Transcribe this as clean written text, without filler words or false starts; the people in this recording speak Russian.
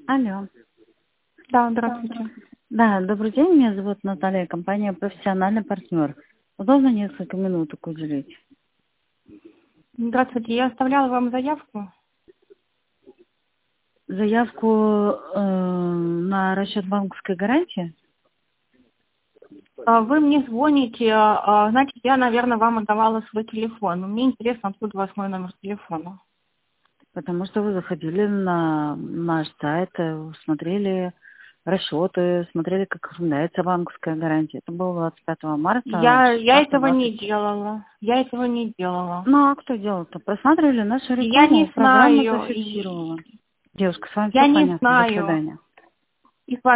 Алло. Да, здравствуйте. Да, добрый день, меня зовут Наталья, компания «Профессиональный партнер». Удобно несколько минуток уделить? Здравствуйте, я оставляла вам заявку. Заявку на расчет банковской гарантии? Вы мне звоните, значит, я, наверное, вам отдавала свой телефон. Но мне интересно, откуда у вас мой номер телефона. Потому что вы заходили на наш сайт, смотрели расчеты, смотрели, как оформляется банковская гарантия. Это было 25 марта в Я этого 16:20. не делала. Я этого не делала. Ну, а кто делал-то? Просматривали нашу Я рекламу, не программа знаю. зафиксировала. Девушка, с вами все Я не понятно. До знаю. свидания. И с